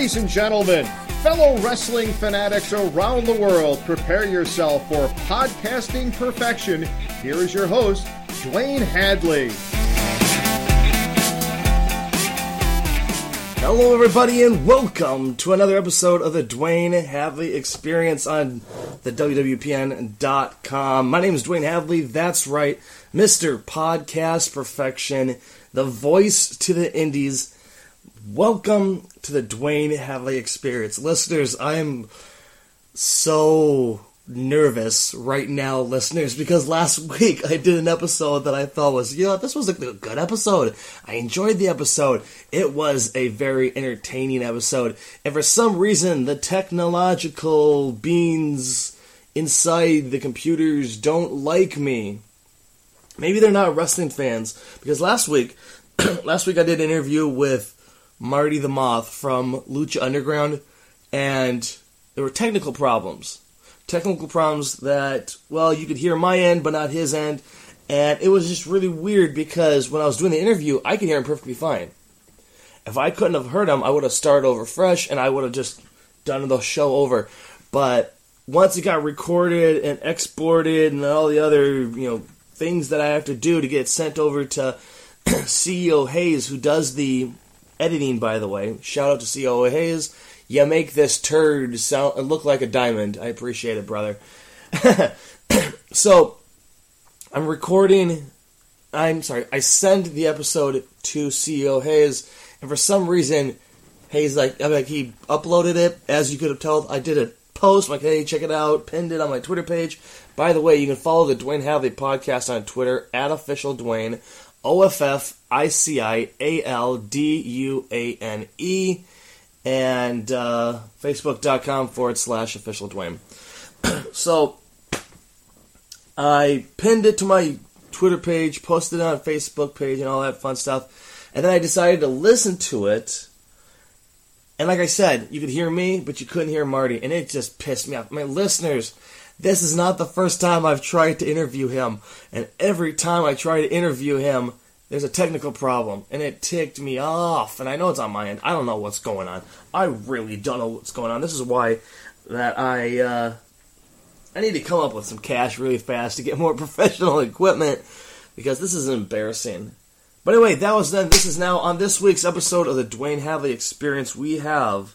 Ladies and gentlemen, fellow wrestling fanatics around the world, prepare yourself for podcasting perfection. Here is your host, Dwayne Hadley. Hello everybody and welcome to another episode of the Dwayne Hadley Experience on the WWPN.com. My name is Dwayne Hadley, that's right, Mr. Podcast Perfection, the voice to the indies. Welcome to the Dwayne Hadley Experience. Listeners, I am so nervous right now, listeners, because last week I did an episode that I thought was, this was a good episode. I enjoyed the episode. It was a very entertaining episode. And for some reason, the technological beings inside the computers don't like me. Maybe they're not wrestling fans. Because last week I did an interview with Marty the Moth from Lucha Underground, and there were technical problems. Technical problems that, you could hear my end, but not his end. And it was just really weird because when I was doing the interview, I could hear him perfectly fine. If I couldn't have heard him, I would have started over fresh, and I would have just done the show over. But once it got recorded and exported and all the other, things that I have to do to get it sent over to CEO Hayes, who does the editing, by the way. Shout out to CEO Hayes. You make this turd look like a diamond. I appreciate it, brother. So, I send the episode to CEO Hayes, and for some reason, Hayes, he uploaded it. As you could have told, I did a post, hey, check it out, pinned it on my Twitter page. By the way, you can follow the Dwayne Hadley Podcast on Twitter, @OfficialDwayne, OFFICIALDUANE, and Facebook.com/OfficialDwayne. So, I pinned it to my Twitter page, posted it on a Facebook page, and all that fun stuff. And then I decided to listen to it. And like I said, you could hear me, but you couldn't hear Marty. And it just pissed me off. My listeners, this is not the first time I've tried to interview him. And every time I try to interview him, there's a technical problem, and it ticked me off. And I know it's on my end. I don't know what's going on. I really don't know what's going on. This is why that I need to come up with some cash really fast to get more professional equipment, because this is embarrassing. But anyway, that was then. This is now on this week's episode of the Dwayne Hadley Experience. We have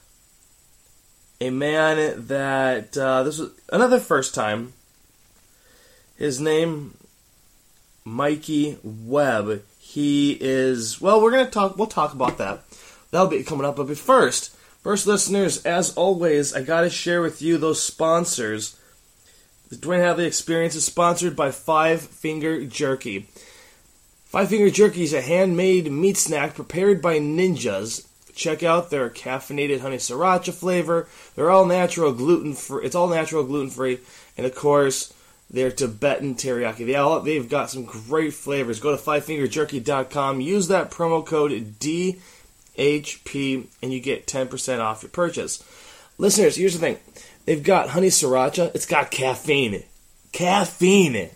a man that this was another first time. His name, Mikey Webb. He is, we'll talk about that. That'll be coming up. But first, listeners, as always, I gotta share with you those sponsors. The Dwayne Hadley Experience is sponsored by Five Finger Jerky. Five Finger Jerky is a handmade meat snack prepared by ninjas. Check out their caffeinated honey sriracha flavor. They're all natural, gluten-free. It's all natural, gluten-free. And of course, they're Tibetan teriyaki. They've got some great flavors. Go to fivefingerjerky.com. Use that promo code DHP, and you get 10% off your purchase. Listeners, here's the thing. They've got honey sriracha. It's got caffeine. Caffeine!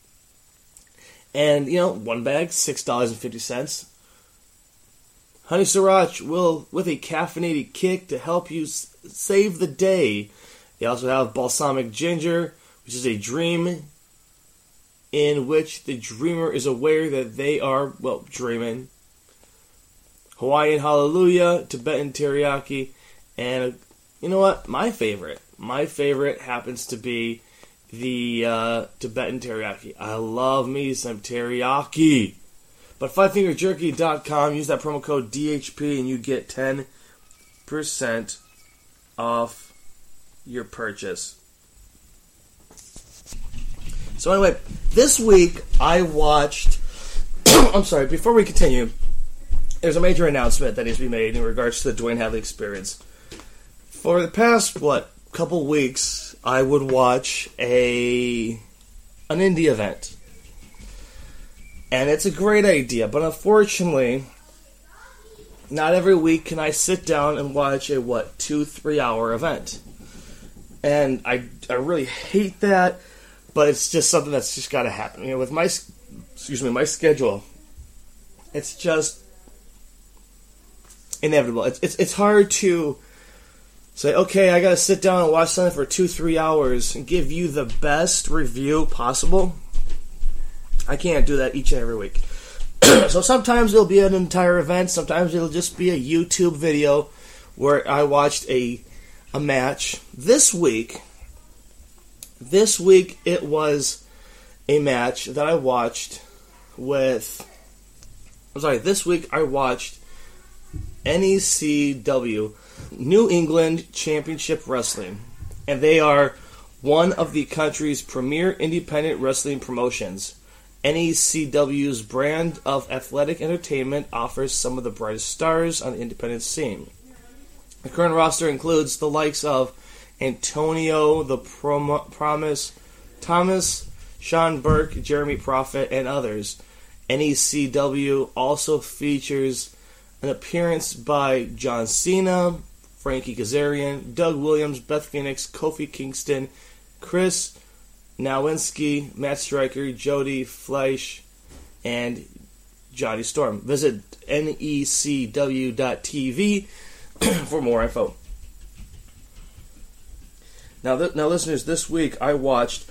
And, one bag, $6.50. Honey sriracha will, with a caffeinated kick to help you save the day. They also have balsamic ginger, which is a dream in which the dreamer is aware that they are, dreaming. Hawaiian Hallelujah, Tibetan Teriyaki, and you know what? My favorite happens to be the Tibetan Teriyaki. I love me some teriyaki. But fivefingerjerky.com, use that promo code DHP and you get 10% off your purchase. So anyway, this week I watched, before we continue, there's a major announcement that needs to be made in regards to the Dwayne Hadley Experience. For the past, couple weeks, I would watch an indie event. And it's a great idea, but unfortunately, not every week can I sit down and watch a, 2-3 hour event. And I really hate that, but it's just something that's just got to happen. With my schedule, it's inevitable. It's hard to say, okay, I got to sit down and watch something for 2-3 hours and give you the best review possible. I can't do that each and every week. So sometimes it'll be an entire event. Sometimes it'll just be a YouTube video where I watched a match. This week it was a match that I watched this week I watched NECW, New England Championship Wrestling. And they are one of the country's premier independent wrestling promotions. NECW's brand of athletic entertainment offers some of the brightest stars on the independent scene. The current roster includes the likes of Antonio the Promise, Thomas, Sean Burke, Jeremy Prophet, and others. NECW also features an appearance by John Cena, Frankie Kazarian, Doug Williams, Beth Phoenix, Kofi Kingston, Chris Nowinski, Matt Striker, Jody Fleisch, and Johnny Storm. Visit necw.tv for more info. Now, listeners, this week I watched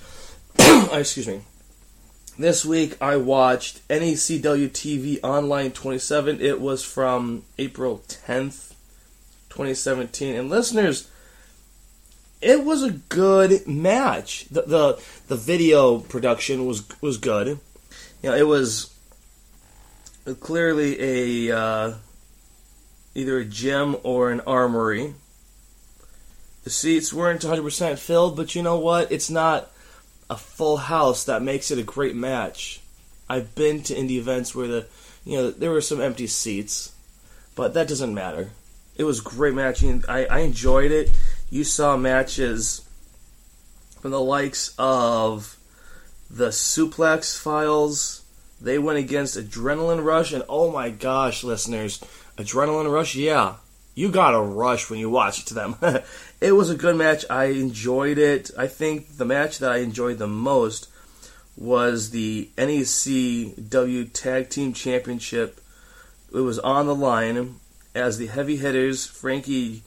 This week I watched NECW TV Online 27. It was from April 10th, 2017. And listeners, it was a good match. The video production was good. You know, it was clearly a either a gym or an armory. The seats weren't 100% filled, but you know what? It's not a full house that makes it a great match. I've been to indie events where there were some empty seats, but that doesn't matter. It was a great match. I enjoyed it. You saw matches from the likes of the Suplex Files. They went against Adrenaline Rush, and oh my gosh, listeners, Adrenaline Rush, yeah, you got a rush when you watched them. It was a good match. I enjoyed it. I think the match that I enjoyed the most was the NECW Tag Team Championship. It was on the line as the heavy hitters, Frankie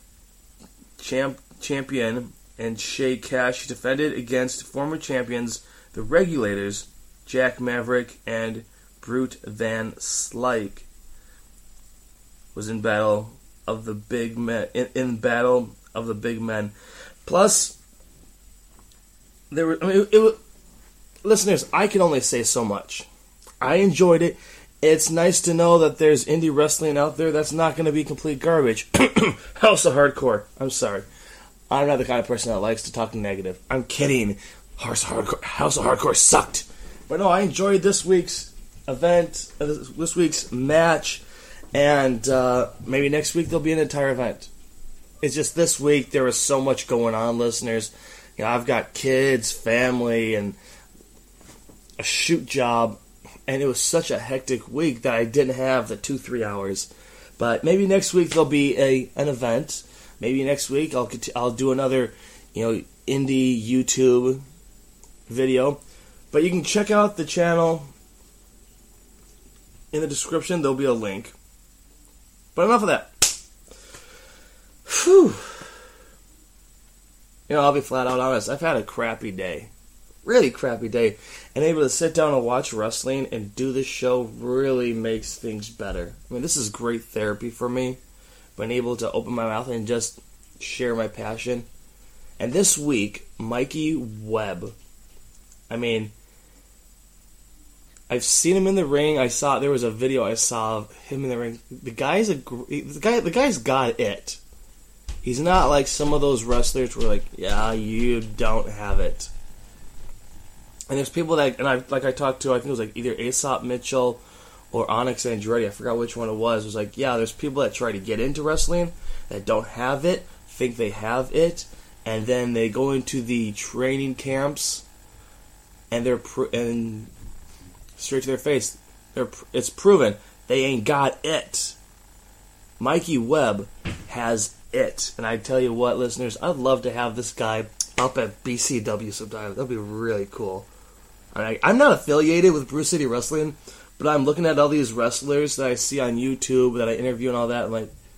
Champion and Shay Cash, defended against former champions, the Regulators, Jack Maverick and Brute Van Slyke. Was in battle of the big men. In battle of the big men. Plus, there were. Listeners, I can only say so much. I enjoyed it. It's nice to know that there's indie wrestling out there that's not going to be complete garbage. House of Hardcore. I'm sorry. I'm not the kind of person that likes to talk negative. I'm kidding. House of Hardcore sucked. But no, I enjoyed this week's event, this week's match, and maybe next week there'll be an entire event. It's just this week there was so much going on, listeners. You know, I've got kids, family, and a shoot job, and it was such a hectic week that I didn't have the 2-3 hours. But maybe next week there'll be an event. Maybe next week I'll do another, indie YouTube video. But you can check out the channel in the description. There'll be a link. But enough of that. Whew. I'll be flat out honest. I've had a crappy day. Really crappy day. And able to sit down and watch wrestling and do this show really makes things better. I mean, this is great therapy for me. Being able to open my mouth and just share my passion. And this week, Mikey Webb. I mean, I've seen him in the ring. There was a video I saw of him in the ring. The guy's got it. He's not like some of those wrestlers who are like, yeah, you don't have it. And there's people that, and I talked to, I think it was like either Aesop Mitchell or Onyx Andretti, I forgot which one it was. It was like, yeah, there's people that try to get into wrestling that don't have it, think they have it, and then they go into the training camps, and and straight to their face, it's proven they ain't got it. Mikey Webb has it. And I tell you what, listeners, I'd love to have this guy up at BCW sometime. That'd be really cool. I'm not affiliated with Brew City Wrestling, but I'm looking at all these wrestlers that I see on YouTube, that I interview and all that. I'm like,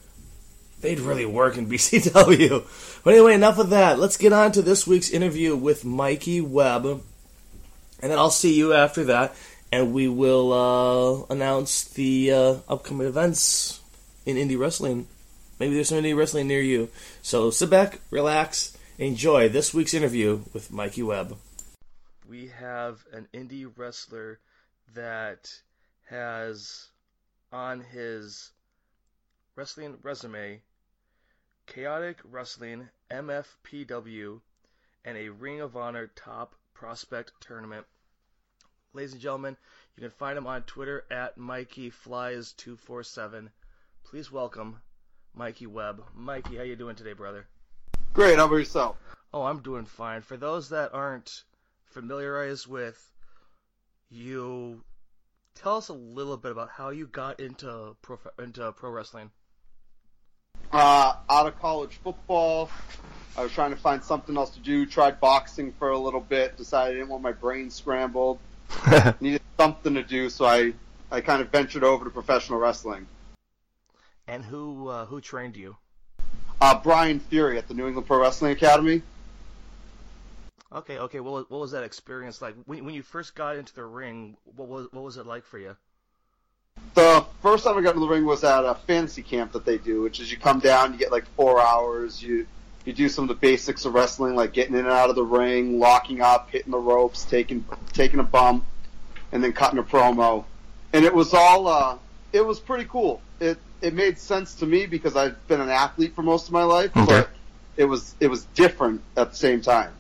they'd really work in BCW. But anyway, enough of that. Let's get on to this week's interview with Mikey Webb. And then I'll see you after that. And we will announce the upcoming events in indie wrestling. Maybe there's some indie wrestling near you. So sit back, relax, and enjoy this week's interview with Mikey Webb. We have an indie wrestler that has on his wrestling resume Chaotic Wrestling, MFPW, and a Ring of Honor Top Prospect Tournament. Ladies and gentlemen, you can find him on Twitter at MikeyFlies247. Please welcome Mikey Webb. Mikey, how you doing today, brother? Great, how about yourself? Oh, I'm doing fine. For those that aren't familiarized with you, tell us a little bit about how you got into pro wrestling. Out of college football, I was trying to find something else to do. Tried boxing for a little bit. Decided I didn't want my brain scrambled. Needed something to do, so I kind of ventured over to professional wrestling. And who trained you? Brian Fury at the New England Pro Wrestling Academy. Okay. What was that experience like when you first got into the ring? What was it like for you? The first time I got into the ring was at a fantasy camp that they do, which is you come down, you get like 4 hours, you do some of the basics of wrestling, like getting in and out of the ring, locking up, hitting the ropes, taking a bump, and then cutting a promo. And it was all it was pretty cool. It made sense to me because I've been an athlete for most of my life, but it was different at the same time.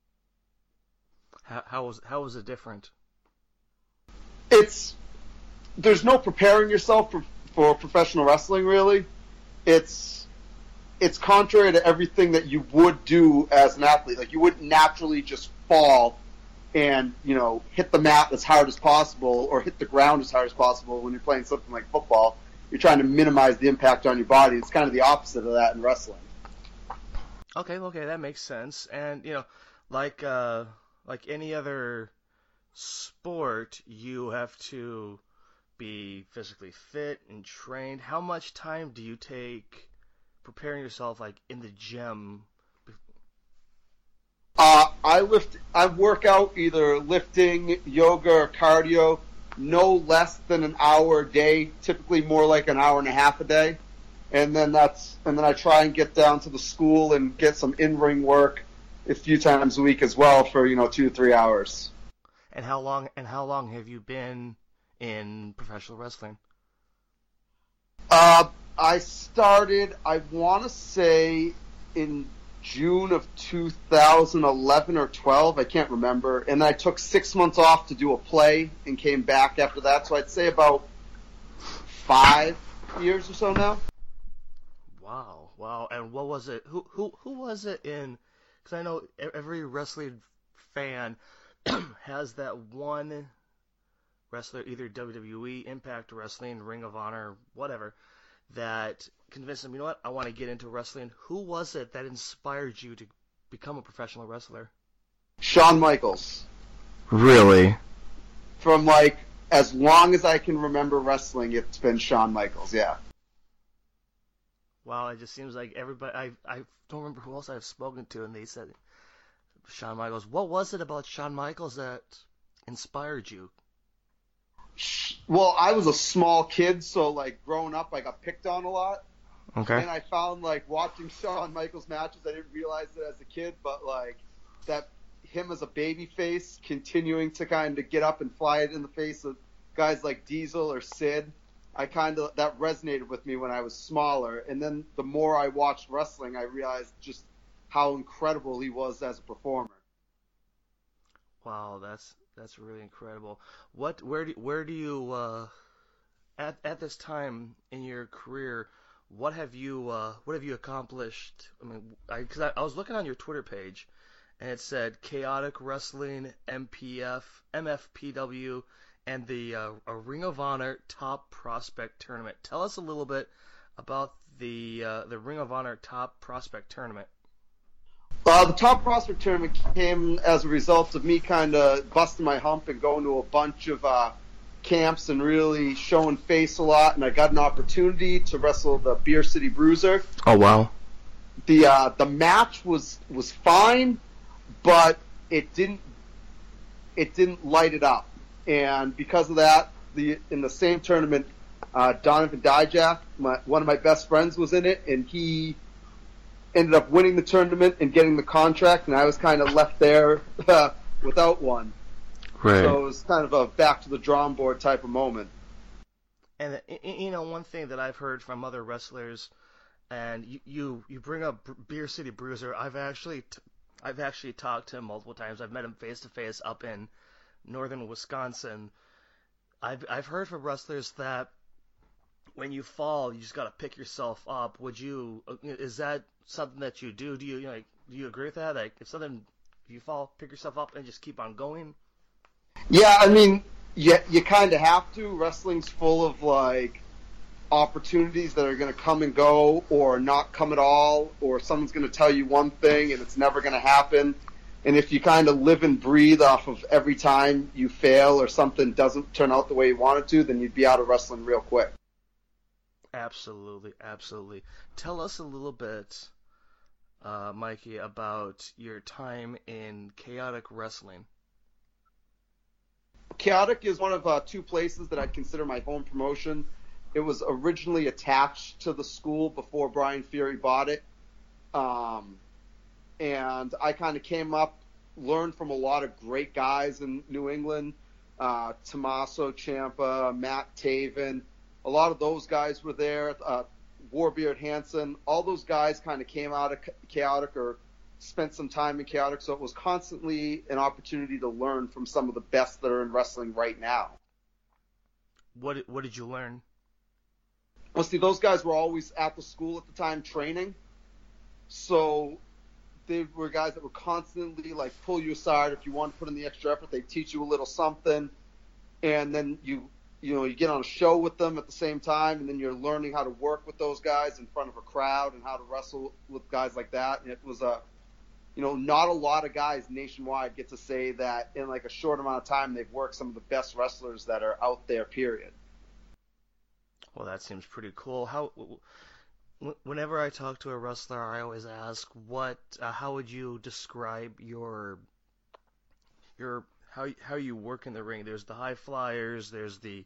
How was it different? There's no preparing yourself for professional wrestling, really. It's contrary to everything that you would do as an athlete. Like, you wouldn't naturally just fall and, hit the mat as hard as possible or hit the ground as hard as possible when you're playing something like football. You're trying to minimize the impact on your body. It's kind of the opposite of that in wrestling. Okay, that makes sense. And, like any other sport, you have to be physically fit and trained. How much time do you take preparing yourself, like, in the gym? I work out either lifting, yoga, or cardio, no less than an hour a day, typically more like an hour and a half a day. And then I try and get down to the school and get some in-ring work a few times a week as well for 2 to 3 hours. And how long have you been in professional wrestling? I started, I want to say, in June of 2011 or 12. I can't remember. And I took 6 months off to do a play and came back after that. So I'd say about 5 years or so now. Wow. And what was it? Who was it in? Because I know every wrestling fan has that one wrestler, either WWE, Impact Wrestling, Ring of Honor, whatever, that convinced them, I want to get into wrestling. Who was it that inspired you to become a professional wrestler? Shawn Michaels. Really? From, as long as I can remember wrestling, it's been Shawn Michaels, yeah. Wow, it just seems like everybody, I don't remember who else I've spoken to, and they said Shawn Michaels. What was it about Shawn Michaels that inspired you? Well, I was a small kid, so, growing up, I got picked on a lot. Okay. And I found, watching Shawn Michaels matches, I didn't realize it as a kid, but, that him as a baby face, continuing to kind of get up and fly it in the face of guys like Diesel or Sid, that resonated with me when I was smaller. And then the more I watched wrestling, I realized just how incredible he was as a performer. Wow, that's really incredible. Where do you at this time in your career, what have you accomplished? I mean, because I was looking on your Twitter page, and it said Chaotic Wrestling, MFPW, and the a Ring of Honor Top Prospect Tournament. Tell us a little bit about the Ring of Honor Top Prospect Tournament. The Top Prospect Tournament came as a result of me kind of busting my hump and going to a bunch of camps and really showing face a lot, and I got an opportunity to wrestle the Beer City Bruiser. Oh wow! The match was fine, but it didn't light it up, and because of that, in the same tournament, Donovan Dijak, one of my best friends, was in it, and he ended up winning the tournament and getting the contract, and I was kind of left there without one. Right. So it was kind of a back to the drawing board type of moment. And one thing that I've heard from other wrestlers, and you bring up Beer City Bruiser. I've actually talked to him multiple times. I've met him face to face up in northern Wisconsin. I've heard from wrestlers that when you fall, you just got to pick yourself up. Is that something that you do? Do you agree with that? Like, if you fall, pick yourself up and just keep on going? Yeah, I mean, you kind of have to. Wrestling's full of, like, opportunities that are going to come and go or not come at all, or someone's going to tell you one thing and it's never going to happen. And if you kind of live and breathe off of every time you fail or something doesn't turn out the way you want it to, then you'd be out of wrestling real quick. Absolutely, absolutely. Tell us a little bit, Mikey, about your time in Chaotic Wrestling. Chaotic is one of two places that I'd consider my home promotion. It was originally attached to the school before Brian Fury bought it. And I kind of came up, learned from a lot of great guys in New England, Tommaso Ciampa, Matt Taven. A lot of those guys were there, Warbeard Hansen. All those guys kind of came out of Chaotic or spent some time in Chaotic, so it was constantly an opportunity to learn from some of the best that are in wrestling right now. What did you learn? Well, see, those guys were always at the school at the time training, so they were guys that would constantly like pull you aside. If you want to put in the extra effort, they'd teach you a little something, and then you get on a show with them at the same time, and then you're learning how to work with those guys in front of a crowd and how to wrestle with guys like that. And it was not a lot of guys nationwide get to say that in like a short amount of time they've worked some of the best wrestlers that are out there, period. Well, that seems pretty cool. Whenever I talk to a wrestler, I always ask, how would you describe how you work in the ring? There's the high flyers, there's the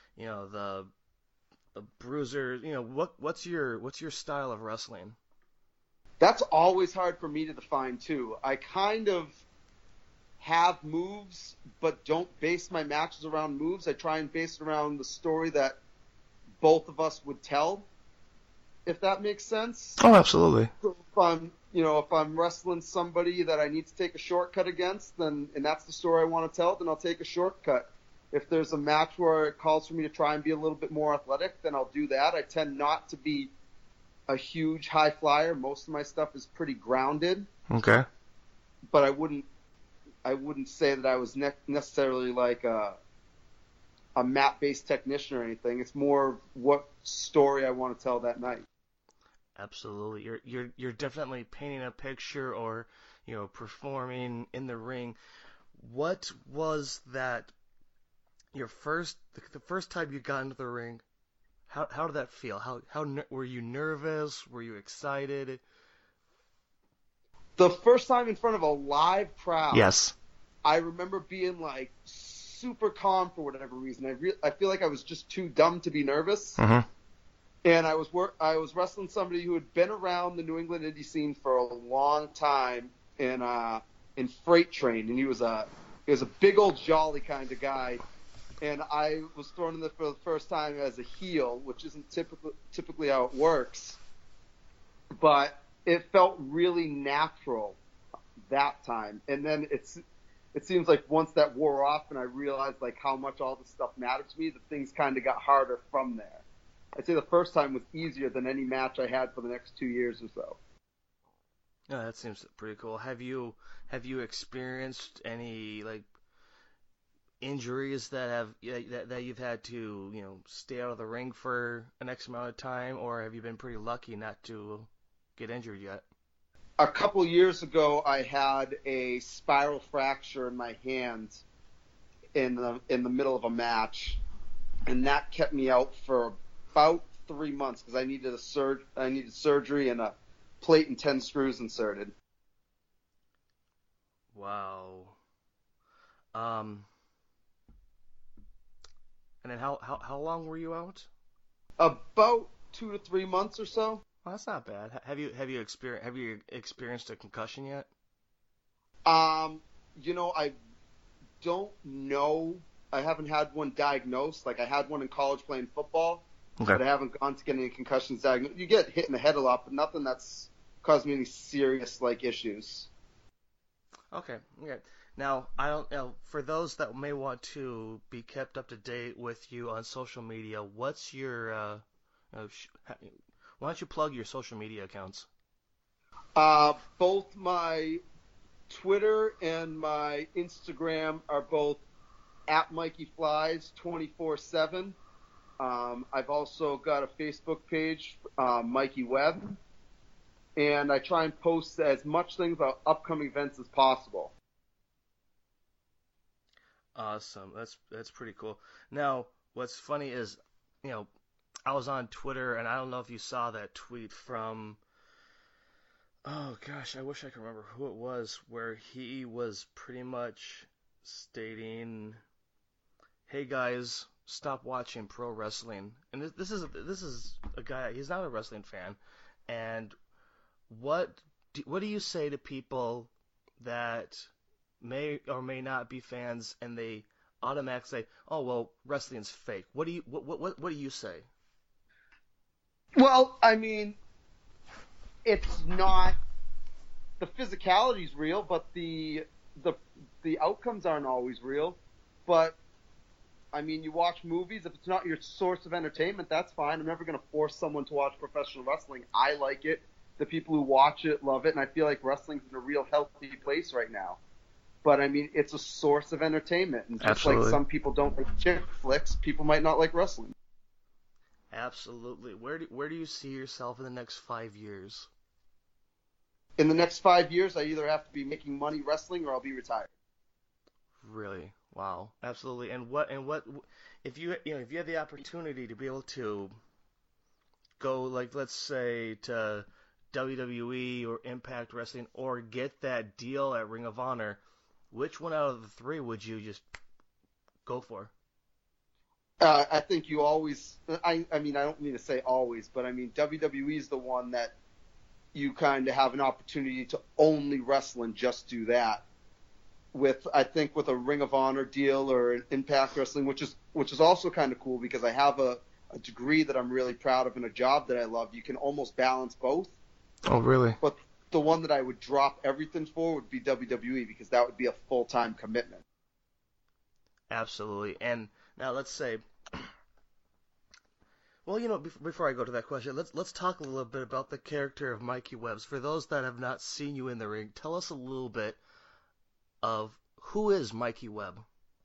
bruisers. What's your style of wrestling? That's always hard for me to define too. I kind of have moves, but don't base my matches around moves. I try and base it around the story that both of us would tell, if that makes sense. Oh, absolutely. So if I'm wrestling somebody that I need to take a shortcut against, and that's the story I want to tell, then I'll take a shortcut. If there's a match where it calls for me to try and be a little bit more athletic, then I'll do that. I tend not to be a huge high flyer. Most of my stuff is pretty grounded. Okay. But I wouldn't say that I was necessarily like a mat-based technician or anything. It's more what story I want to tell that night. Absolutely. You're definitely painting a picture or, performing in the ring. What was that the first time you got into the ring? How did that feel? How were you nervous? Were you excited? The first time in front of a live crowd. Yes. I remember being like super calm for whatever reason. I feel like I was just too dumb to be nervous. Mm-hmm. And I was wrestling somebody who had been around the New England indie scene for a long time in Freight Train, and he was a big old jolly kind of guy. And I was thrown in there for the first time as a heel, which isn't typically how it works. But it felt really natural that time. And then it seems like once that wore off and I realized like how much all this stuff mattered to me, that things kind of got harder from there. I'd say the first time was easier than any match I had for the next 2 years or so. Yeah, that seems pretty cool. Have you experienced any like injuries that you've had to stay out of the ring for an X amount of time, or have you been pretty lucky not to get injured yet? A couple years ago, I had a spiral fracture in my hand in the middle of a match. and that kept me out for about 3 months because I needed surgery and a plate and 10 screws inserted. Wow. And then how long were you out? About 2 to 3 months or so. Well, that's not bad. Have you experienced a concussion yet? I don't know. I haven't had one diagnosed. Like, I had one in college playing football, but I haven't gone to get any concussions diagnosed. You get hit in the head a lot, but nothing that's caused me any serious, issues. Okay. Now, I don't know, for those that may want to be kept up to date with you on social media, what's your, why don't you plug your social media accounts? Both my Twitter and my Instagram are both at Mikey Flies 24/7. I've also got a Facebook page, Mikey Webb, and I try and post as much things about upcoming events as possible. Awesome. That's pretty cool. Now, what's funny is, I was on Twitter, and I don't know if you saw that tweet from, oh gosh, I wish I could remember who it was, where he was pretty much stating, "Hey guys, stop watching pro wrestling." And this is a guy, he's not a wrestling fan. And what do you say to people that may or may not be fans, and they automatically say, "Oh well, wrestling's fake"? What do you say? Well, I mean, it's not, the physicality's real, but the outcomes aren't always real. But I mean, you watch movies. If it's not your source of entertainment, that's fine. I'm never going to force someone to watch professional wrestling. I like it. The people who watch it love it, and I feel like wrestling's in a real healthy place right now. But I mean, it's a source of entertainment, and just Absolutely. like some people don't like chick flicks, people might not like wrestling. Absolutely. Where do you see yourself in the next 5 years? In the next 5 years, I either have to be making money wrestling or I'll be retired. Really? Wow. Absolutely. And what if you had the opportunity to be able to go, like, let's say to WWE or Impact Wrestling, or get that deal at Ring of Honor, which one out of the three would you just go for? I think you always, I mean, I don't mean to say always, but I mean, WWE is the one that you kind of have an opportunity to only wrestle and just do that. I think with a Ring of Honor deal or an Impact Wrestling, which is also kind of cool because I have a degree that I'm really proud of and a job that I love, you can almost balance both. Oh, really? But the one that I would drop everything for would be WWE, because that would be a full-time commitment. Absolutely. And now let's say, well, before I go to that question, let's talk a little bit about the character of Mikey Webbs. For those that have not seen you in the ring, tell us a little bit of who is Mikey Webb.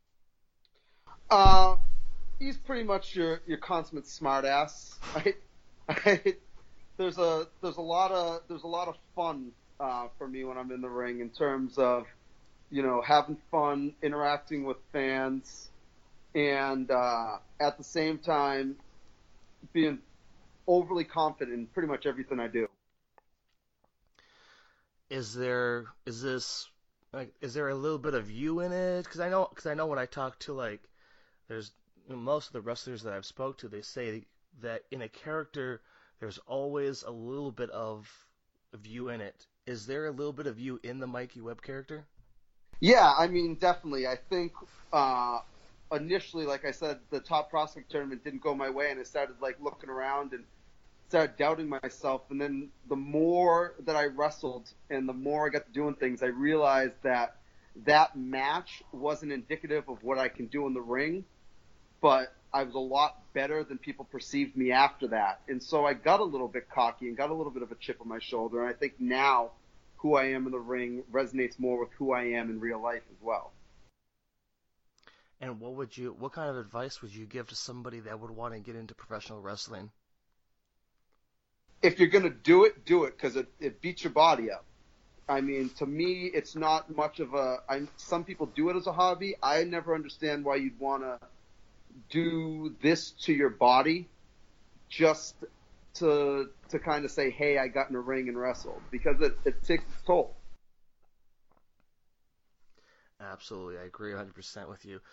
He's pretty much your consummate smartass. There's a lot of fun for me when I'm in the ring, in terms of having fun, interacting with fans, and at the same time being overly confident in pretty much everything I do. Is there a little bit of you in it? Because I know when I talk to, there's most of the wrestlers that I've spoke to, they say that in a character there's always a little bit of you in it. Is there a little bit of you in the Mikey Webb character? Yeah, I mean, definitely. I think initially, like I said, the Top Prospect tournament didn't go my way, and I started looking around and started doubting myself. And then the more that I wrestled and the more I got to doing things, I realized that match wasn't indicative of what I can do in the ring, but I was a lot better than people perceived me after that. And so I got a little bit cocky and got a little bit of a chip on my shoulder. And I think now who I am in the ring resonates more with who I am in real life as well. And what kind of advice would you give to somebody that would want to get into professional wrestling? If you're going to do it, because it beats your body up. I mean, to me, it's not much of some people do it as a hobby. I never understand why you'd want to, do this to your body just to kind of say, hey, I got in a ring and wrestled, because it takes its toll. Absolutely, I agree 100% with you.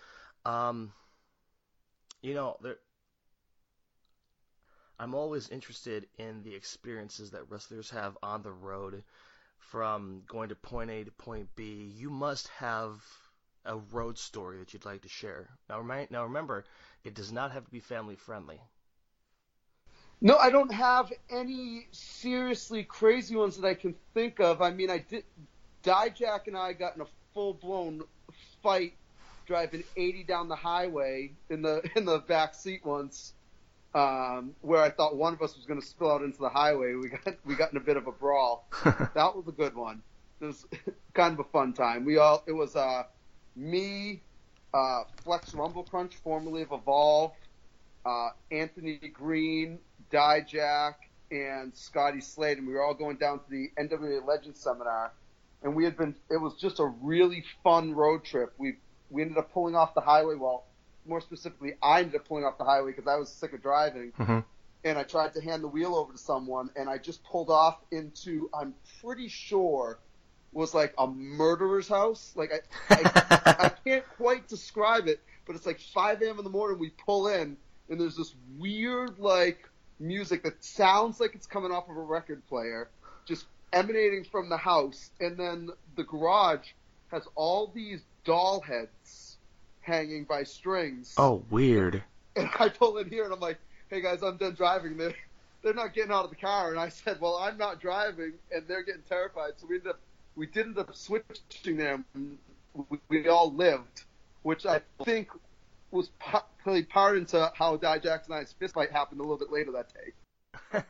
I'm always interested in the experiences that wrestlers have on the road, from going to point A to point B. You must have a road story that you'd like to share. Now remember, it does not have to be family friendly. No, I don't have any seriously crazy ones that I can think of. I mean, Dijak and I got in a full-blown fight driving 80 down the highway in the back seat once, where I thought one of us was going to spill out into the highway. We got in a bit of a brawl. That was a good one. It was kind of a fun time. It was me, Flex Rumble Crunch, formerly of Evolve, Anthony Green, Dijak, and Scotty Slade, and we were all going down to the NWA Legends seminar. And it was just a really fun road trip. We ended up pulling off the highway. Well, more specifically, I ended up pulling off the highway because I was sick of driving. Mm-hmm. And I tried to hand the wheel over to someone, and I just pulled off into, I'm pretty sure, was like a murderer's house. Like, I can't quite describe it, but it's like 5 a.m. in the morning. We pull in, and there's this weird, like, music that sounds like it's coming off of a record player, just emanating from the house. And then the garage has all these doll heads hanging by strings. Oh, weird. And I pull in here, and I'm like, hey, guys, I'm done driving. They're not getting out of the car. And I said, well, I'm not driving, and they're getting terrified. So we did end up switching them. We all lived, which I think was played part into how Dijak and I's fist fight happened a little bit later that day.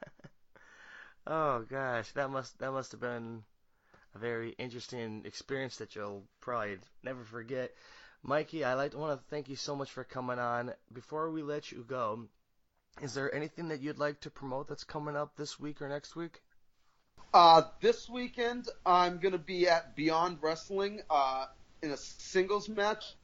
Oh gosh, that must have been a very interesting experience that you'll probably never forget. Mikey, want to thank you so much for coming on. Before we let you go, is there anything that you'd like to promote that's coming up this week or next week? This weekend, I'm going to be at Beyond Wrestling in a singles match,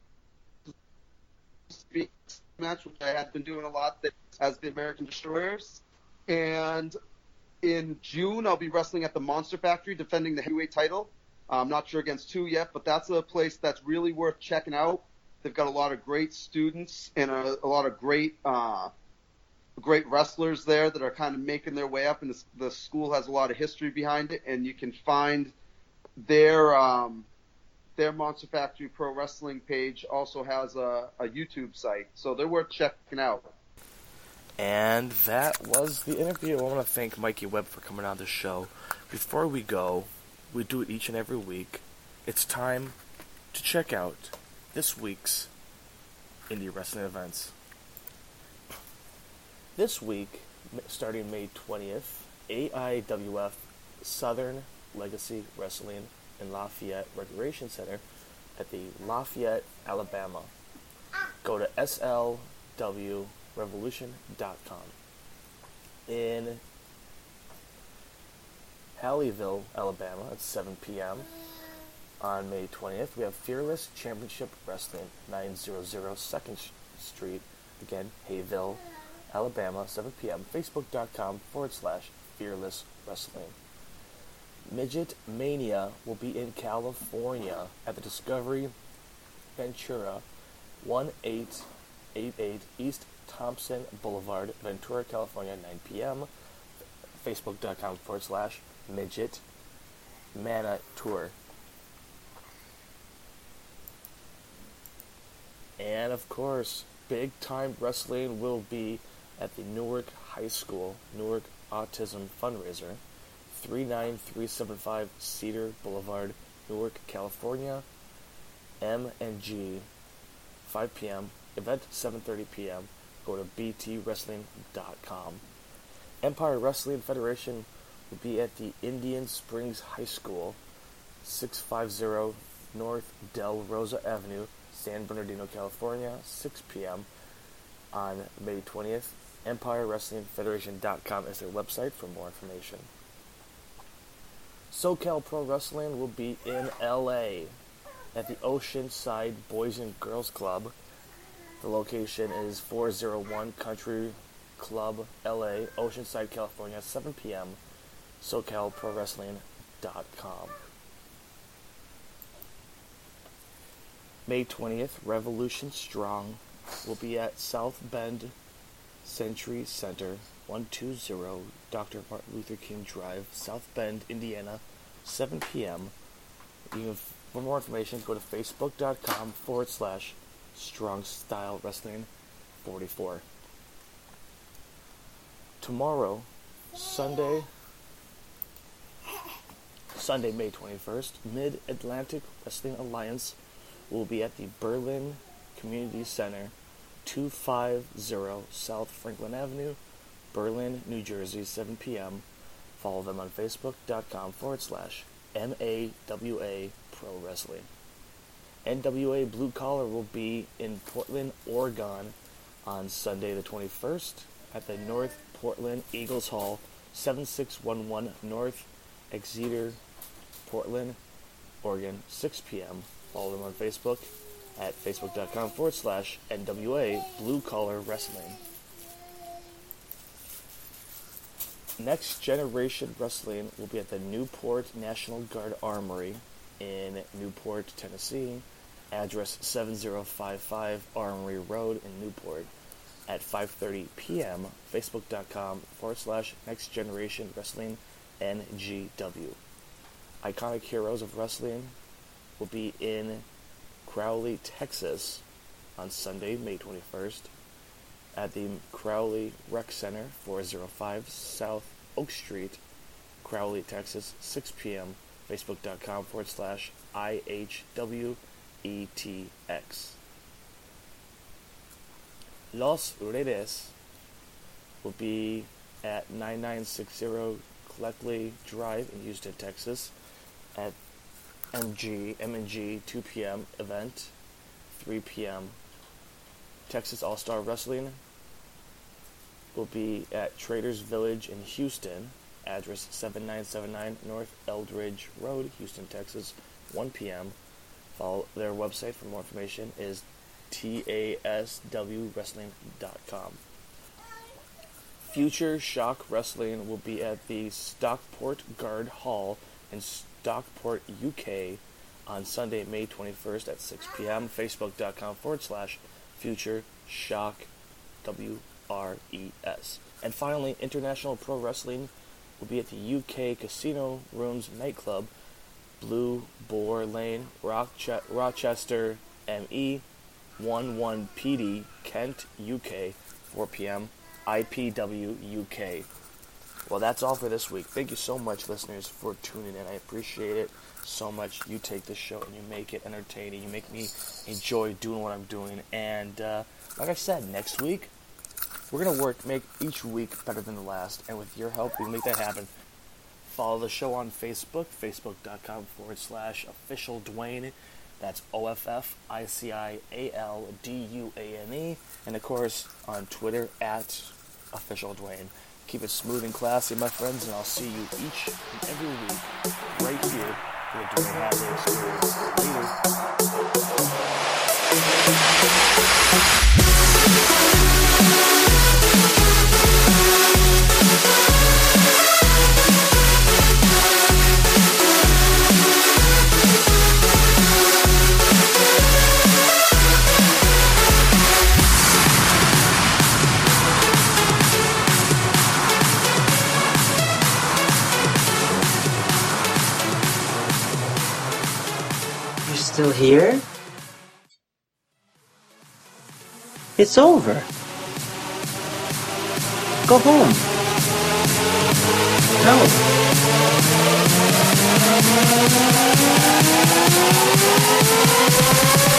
which I had been doing a lot as the American Destroyers. And in June, I'll be wrestling at the Monster Factory defending the heavyweight title. I'm not sure against who yet, but that's a place that's really worth checking out. They've got a lot of great students and a lot of great wrestlers there that are kind of making their way up, and the school has a lot of history behind it, and you can find their Monster Factory Pro Wrestling page also has a YouTube site, so they're worth checking out. And that was the interview. I want to thank Mikey Webb for coming on the show. Before we go, we do it each and every week. It's time to check out this week's indie wrestling events. This week, starting May 20th, AIWF Southern Legacy Wrestling in Lafayette Recreation Center at the Lafayette, Alabama. Go to slwrevolution.com. In Haleyville, Alabama at 7 p.m. on May 20th, we have Fearless Championship Wrestling, 900 2nd Street, again, Hayville, Alabama, 7 p.m. Facebook.com/Fearless Wrestling. Midget Mania will be in California at the Discovery Ventura, 1888 East Thompson Boulevard, Ventura, California, 9 p.m. Facebook.com/Midget Mana Tour. And of course, Big Time Wrestling will be at the Newark High School Newark Autism Fundraiser, 39375 Cedar Boulevard, Newark, California, M&G, 5 p.m. Event 7:30 p.m. Go to btwrestling.com. Empire Wrestling Federation will be at the Indian Springs High School, 650 North Del Rosa Avenue, San Bernardino, California, 6 p.m. on May 20th. EmpireWrestlingFederation.com is their website for more information. SoCal Pro Wrestling will be in LA at the Oceanside Boys and Girls Club, The location is 401 Country Club, LA, Oceanside, California, 7 p.m. SoCalProWrestling.com. May 20th, Revolution Strong will be at South Bend Century Center, 120 Dr. Martin Luther King Drive, South Bend, Indiana, 7 p.m. For more information, go to facebook.com/StrongStyleWrestling44. Tomorrow, Sunday, May 21st, Mid-Atlantic Wrestling Alliance will be at the Berlin Community Center, 250 South Franklin Avenue, Berlin, New Jersey, 7 p.m. Follow them on facebook.com/MAWA Pro Wrestling. NWA Blue Collar will be in Portland, Oregon on Sunday the 21st at the North Portland Eagles Hall, 7611 North Exeter, Portland, Oregon, 6 p.m. Follow them on Facebook at facebook.com/NWA Blue Collar Wrestling. Next Generation Wrestling will be at the Newport National Guard Armory in Newport, Tennessee. Address 7055 Armory Road in Newport at 5:30 p.m. Facebook.com/Next Generation Wrestling NGW. Iconic Heroes of Wrestling will be in Crowley, Texas on Sunday, May 21st at the Crowley Rec Center, 405 South Oak Street, Crowley, Texas, 6 p.m. Facebook.com/IHWETX. Los Redes will be at 9960 Cleckley Drive in Houston, Texas at M&G 2 p.m. event, 3 p.m. Texas All-Star Wrestling will be at Traders Village in Houston, address 7979 North Eldridge Road, Houston, Texas, 1 p.m. Follow their website for more information is TASWWrestling.com. Future Shock Wrestling will be at the Stockport Guard Hall in Stockport, UK on Sunday, May 21st at 6 p.m. Facebook.com/Future Shock WRES. And finally, International Pro Wrestling will be at the UK Casino Rooms Nightclub, Blue Boar Lane, Rochester, ME, 11PD, Kent, UK, 4 p.m. IPW UK. Well, that's all for this week. Thank you so much, listeners, for tuning in. I appreciate it so much. You take this show and you make it entertaining. You make me enjoy doing what I'm doing. And like I said, next week, we're going to make each week better than the last. And with your help, we can make that happen. Follow the show on Facebook, facebook.com/official Dwayne. That's OFFICIALDUANE. And of course, on Twitter, @official Dwayne. Keep it smooth and classy, my friends, and I'll see you each and every week right here for the Dwayne Hadley Experience. Still here? It's over. Go home. No.